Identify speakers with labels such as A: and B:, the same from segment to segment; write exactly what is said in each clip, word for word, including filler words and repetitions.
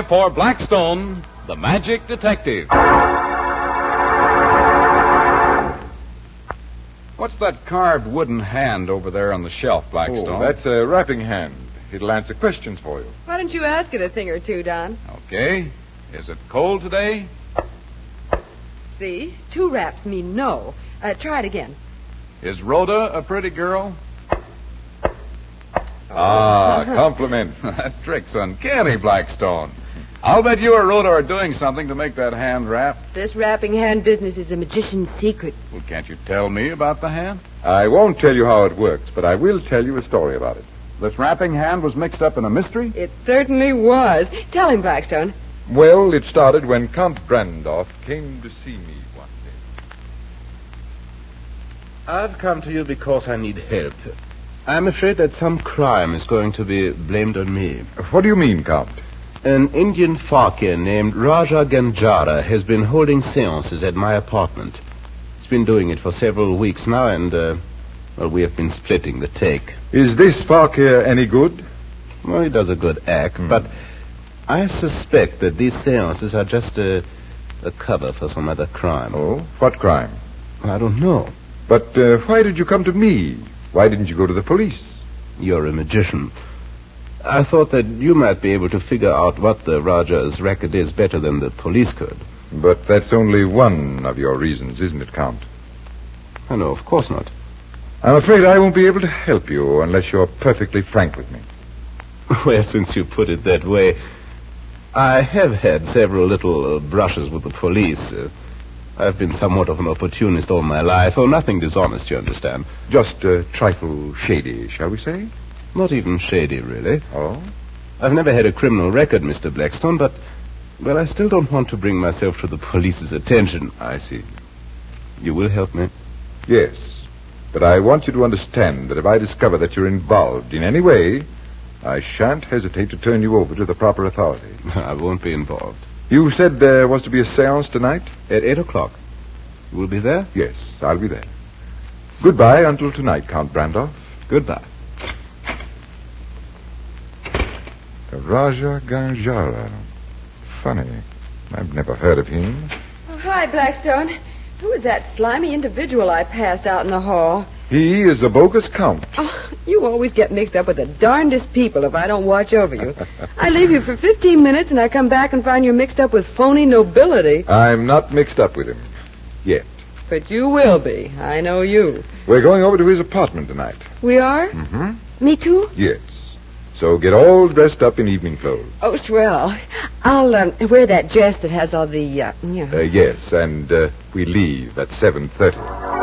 A: for Blackstone, the Magic Detective. What's that carved wooden hand over there on the shelf, Blackstone?
B: Oh, that's a wrapping hand. It'll answer questions for you.
C: Why don't you ask it a thing or two, Don?
A: Okay. Is it cold today?
C: See? Two raps mean no. Uh, try it again.
A: Is Rhoda a pretty girl?
B: Ah, compliment.
A: That trick's uncanny, Blackstone. I'll bet you or Rhoda are doing something to make that hand rap.
C: This wrapping hand business is a magician's secret.
A: Well, can't you tell me about the hand?
B: I won't tell you how it works, but I will tell you a story about it.
A: This wrapping hand was mixed up in a mystery?
C: It certainly was. Tell him, Blackstone.
B: Well, it started when Count Brandoff came to see me one day.
D: I've come to you because I need help. I'm afraid that some crime is going to be blamed on me.
B: What do you mean, Count?
D: An Indian fakir named Raja Ganjara has been holding seances at my apartment. He's been doing it for several weeks now, and, uh, well, we have been splitting the take.
B: Is this fakir any good?
D: Well, he does a good act,
B: Hmm.
D: but I suspect that these seances are just a, a cover for some other crime.
B: Oh, what crime?
D: I don't know.
B: But uh, why did you come to me? Why didn't you go to the police?
D: You're a magician. I thought that you might be able to figure out what the Raja's record is better than the police could.
B: But that's only one of your reasons, isn't it, Count?
D: Oh, no, of course not.
B: I'm afraid I won't be able to help you unless you're perfectly frank with me.
D: Well, since you put it that way, I have had several little uh, brushes with the police. Uh, I've been somewhat of an opportunist all my life. Oh, nothing dishonest, you understand.
B: Just a trifle shady, shall we say?
D: Not even shady, really.
B: Oh?
D: I've never had a criminal record, Mister Blackstone, but, well, I still don't want to bring myself to the police's attention.
B: I see.
D: You will help me?
B: Yes. But I want you to understand that if I discover that you're involved in any way, I shan't hesitate to turn you over to the proper authority.
D: I won't be involved.
B: You said there was to be a seance tonight?
D: At eight o'clock. You will be there?
B: Yes, I'll be there. Goodbye until tonight, Count Brandoff.
D: Goodbye.
B: Raja Ganjara. Funny. I've never heard of him.
C: Oh, hi, Blackstone. Who is that slimy individual I passed out in the hall?
B: He is a bogus count.
C: Oh, you always get mixed up with the darndest people if I don't watch over you. I leave you for fifteen minutes and I come back and find you mixed up with phony nobility.
B: I'm not mixed up with him. Yet.
C: But you will be. I know you.
B: We're going over to his apartment tonight.
C: We are?
B: Mm-hmm.
C: Me too?
B: Yes. So get all dressed up in evening clothes.
C: Oh, swell. I'll um, wear that dress that has all the, uh, you know.
B: Uh, yes, and uh, we leave at seven thirty.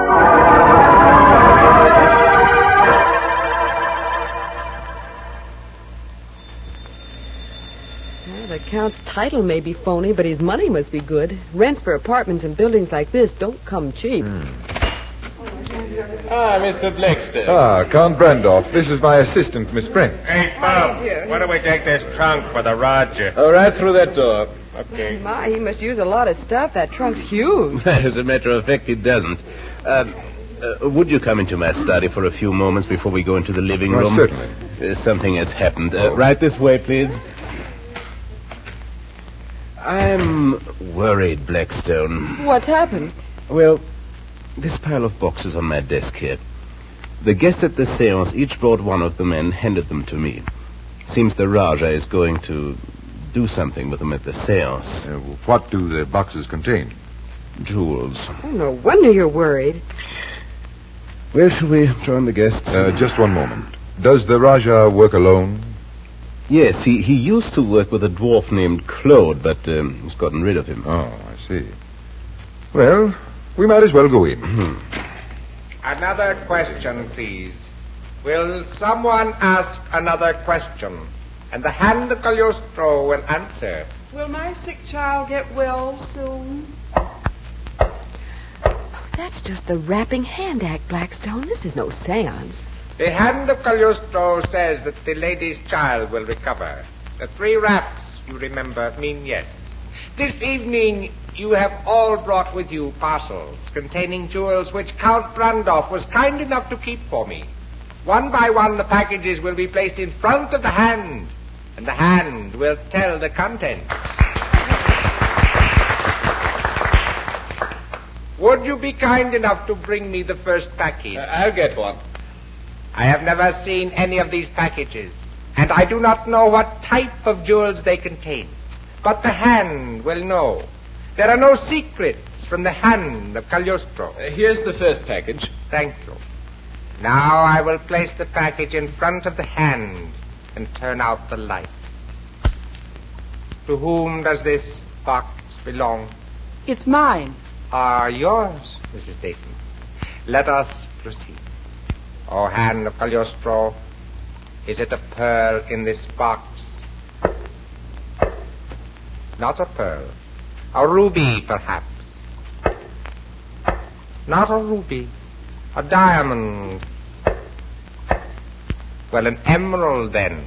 C: Well, the Count's title may be phony, but his money must be good. Rents for apartments and buildings like this don't come cheap.
B: Mm.
E: Ah, Mister Blackstone.
B: Ah, Count Brandoff. This is my assistant, Miss Brent.
E: Hey, Bob, why don't we take this trunk for the Roger?
D: Oh, right through that door.
E: Okay.
C: My, he must use a lot of stuff. That trunk's huge.
D: As a matter of fact, it doesn't. Uh, uh, would you come into my study for a few moments before we go into the living
B: Why,
D: room?
B: certainly.
D: Uh, something has happened. Uh,
B: Oh.
D: Right this way, please. I'm worried, Blackstone.
C: What's happened?
D: Well, this pile of boxes on my desk here. The guests at the seance each brought one of them and handed them to me. Seems the Raja is going to do something with them at the seance.
B: Uh, what do the boxes contain?
D: Jewels.
C: Oh, no wonder you're worried.
D: Where shall we join the guests?
B: Uh, just one moment. Does the Raja work alone?
D: Yes, he, he used to work with a dwarf named Claude, but um, he's gotten rid of him.
B: Oh, I see. Well, we might as well go in.
E: Another question, please. Will someone ask another question? And the hand of Cagliostro will answer.
F: Will my sick child get well soon?
C: That's just the wrapping hand act, Blackstone. This is no seance.
E: The hand of Cagliostro says that the lady's child will recover. The three raps, you remember, mean yes. This evening, you have all brought with you parcels containing jewels which Count Brandoff was kind enough to keep for me. One by one, the packages will be placed in front of the hand. and the hand will tell the contents. Would you be kind enough to bring me the first package?
A: Uh, I'll get one.
E: I have never seen any of these packages, and I do not know what type of jewels they contain. But the hand will know. There are no secrets from the hand of Cagliostro.
A: Uh, here's the first package.
E: Thank you. Now I will place the package in front of the hand and turn out the lights. To whom does this box belong?
F: It's mine.
E: Are yours, Missus Dayton. Let us proceed. Oh, hand of Cagliostro, is it a pearl in this box? Not a pearl. A ruby, perhaps. Not a ruby. A diamond. Well, an emerald, then.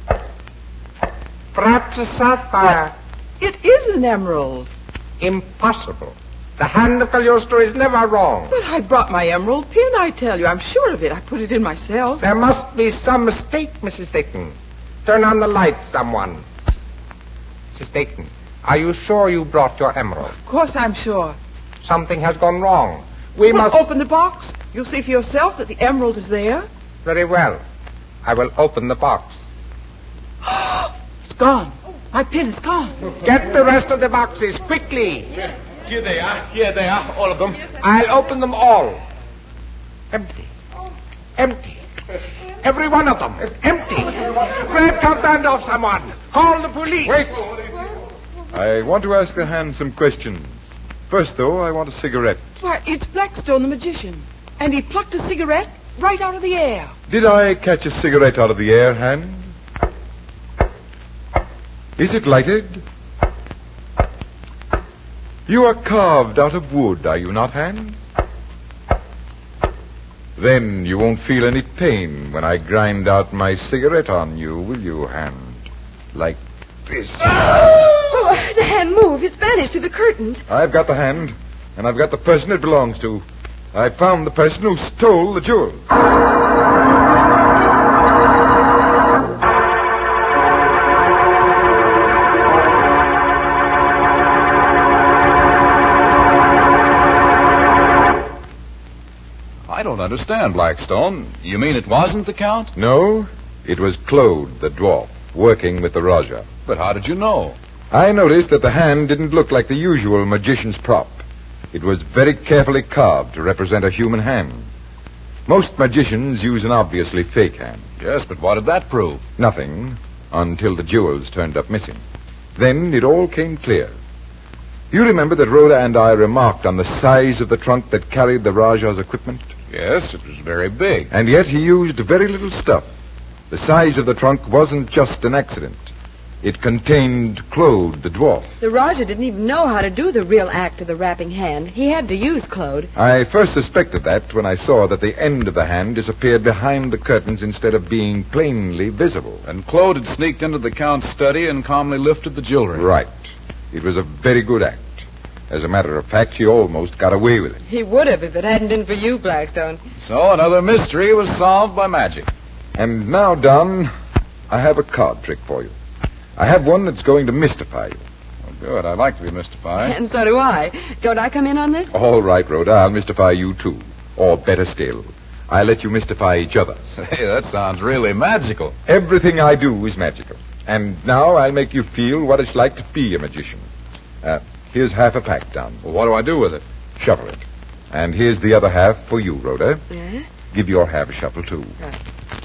E: Perhaps a sapphire.
F: It is an emerald.
E: Impossible. The hand of Cagliostro is never wrong.
F: But I brought my emerald pin, I tell you. I'm sure of it. I put it in myself.
E: There must be some mistake, Missus Dayton. Turn on the light, someone. Missus Dayton, are you sure you brought your emerald?
F: Of course I'm sure.
E: Something has gone wrong. We
F: well,
E: must...
F: open the box. You'll see for yourself that the emerald is there.
E: Very well. I will open the box.
F: It's gone. My pin is gone.
E: Get the rest of the boxes, quickly.
D: Here they are. Here they are, all of them.
E: I'll open them all. Empty. Empty. Every one of them. Empty. Grab your hand off someone. Call the police.
B: Wait. I want to ask the hand some questions. First, though, I want a cigarette.
F: Why, it's Blackstone, the magician. And he plucked a cigarette right out of the air.
B: Did I catch a cigarette out of the air, hand? Is it lighted? You are carved out of wood, are you not, hand? Then you won't feel any pain when I grind out my cigarette on you, will you, hand? Like this.
C: Oh, the hand moved. It's vanished through the curtains.
B: I've got the hand, and I've got the person it belongs to. I've found the person who stole the jewel.
A: I don't understand, Blackstone. You mean it wasn't the Count?
B: No, it was Claude, the dwarf, working with the Rajah.
A: But how did you know?
B: I noticed that the hand didn't look like the usual magician's prop. It was very carefully carved to represent a human hand. Most magicians use an obviously fake hand.
A: Yes, but what did that prove?
B: Nothing, until the jewels turned up missing. Then it all came clear. You remember that Rhoda and I remarked on the size of the trunk that carried the Rajah's equipment?
A: Yes, it was very big.
B: And yet he used very little stuff. The size of the trunk wasn't just an accident. It contained Claude, the dwarf.
C: The Rajah didn't even know how to do the real act of the wrapping hand. He had to use Claude.
B: I first suspected that when I saw that the end of the hand disappeared behind the curtains instead of being plainly visible.
A: And Claude had sneaked into the Count's study and calmly lifted the jewelry.
B: Right. It was a very good act. As a matter of fact, he almost got away with it.
C: He would have if it hadn't been for you, Blackstone.
A: So another mystery was solved by magic.
B: And now, Don, I have a card trick for you. I have one that's going to mystify you.
A: Oh, good. I like to be mystified.
C: And so do I. Don't I come in on this?
B: All right, Rhoda, I'll mystify you, too. Or better still, I'll let you mystify each other.
A: Say, that sounds really magical.
B: Everything I do is magical. And now I'll make you feel what it's like to be a magician. Uh, here's half a pack, Don.
A: Well, what do I do with it?
B: Shuffle it. And here's the other half for you, Rhoda.
C: Yeah?
B: Give your half a shuffle, too.
C: Right.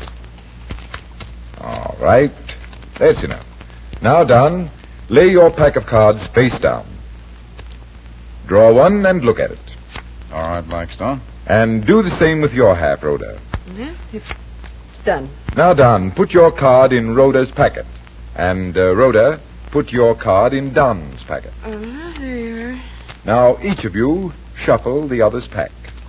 B: All right. That's enough. Now, Don, lay your pack of cards face down. Draw one and look at it.
A: All right, Blackstone.
B: And do the same with your half, Rhoda.
C: Yeah? It's done.
B: Now, Don, put your card in Rhoda's packet. And, uh, Rhoda, put your card in Don's packet.
C: Uh, there you are.
B: Now, each of you shuffle the other's pack.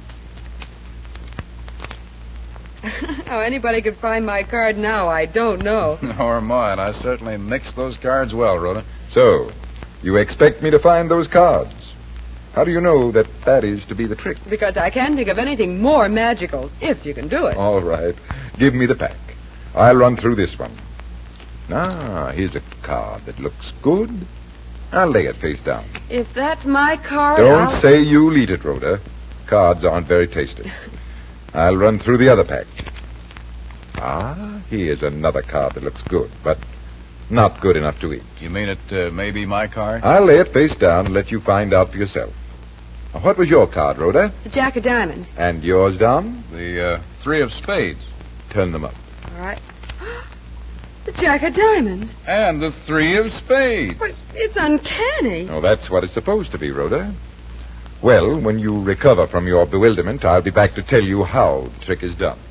C: How anybody could find my card now, I don't know.
A: Nor mine. I certainly mixed those cards well, Rhoda.
B: So, you expect me to find those cards? How do you know that that is to be the trick?
C: Because I can't think of anything more magical, if you can do it.
B: All right. Give me the pack. I'll run through this one. Ah, here's a card that looks good. I'll lay it face down.
C: If that's my card,
B: Don't
C: I'll...
B: say you'll eat it, Rhoda. Cards aren't very tasty. I'll run through the other pack. Ah, here's another card that looks good, but not good enough to eat.
A: You mean it uh, may be my card?
B: I'll lay it face down and let you find out for yourself. Now, what was your card, Rhoda?
C: The Jack of Diamonds.
B: And yours, Don?
A: The uh, three of spades.
B: Turn them up.
C: All right. The Jack of Diamonds.
A: And the three of spades.
C: But it's uncanny.
B: Oh, that's what it's supposed to be, Rhoda. Well, when you recover from your bewilderment, I'll be back to tell you how the trick is done.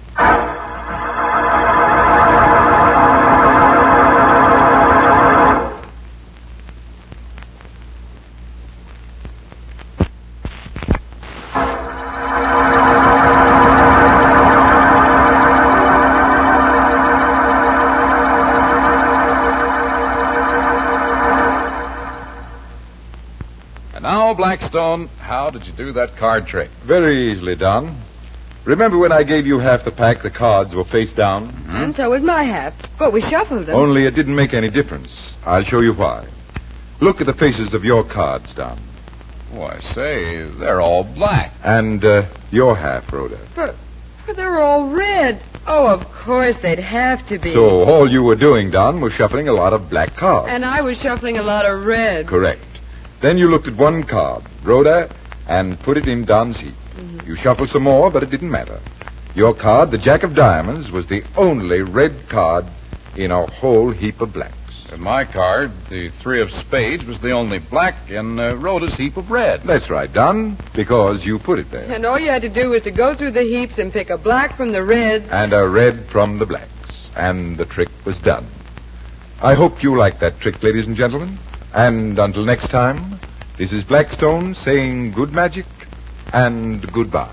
A: Now, Blackstone, how did you do that card trick?
B: Very easily done. Remember when I gave you half the pack, the cards were face down?
C: Mm-hmm. And so was my half. But we shuffled them.
B: Only it didn't make any difference. I'll show you why. Look at the faces of your cards, Don.
A: Oh, I say, they're all black.
B: And uh, your half, Rhoda.
C: But, but they're all red. Oh, of course they'd have to be.
B: So all you were doing, Don, was shuffling a lot of black cards.
C: And I was shuffling a lot of red.
B: Correct. Then you looked at one card, Rhoda, and put it in Don's heap. Mm-hmm. You shuffled some more, but it didn't matter. Your card, the Jack of Diamonds, was the only red card in a whole heap of blacks.
A: And my card, the three of spades, was the only black in uh, Rhoda's heap of red.
B: That's right, Don, because you put it there.
C: And all you had to do was to go through the heaps and pick a black from the reds.
B: And a red from the blacks. And the trick was done. I hope you liked that trick, ladies and gentlemen. And until next time, this is Blackstone saying good magic and goodbye.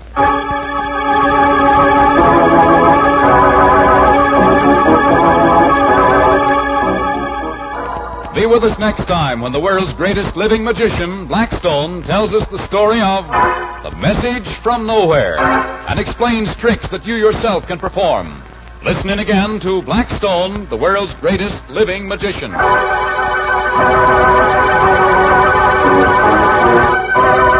A: Be with us next time when the world's greatest living magician, Blackstone, tells us the story of The Message from Nowhere and explains tricks that you yourself can perform. Listen in again to Blackstone, the world's greatest living magician. Thank you.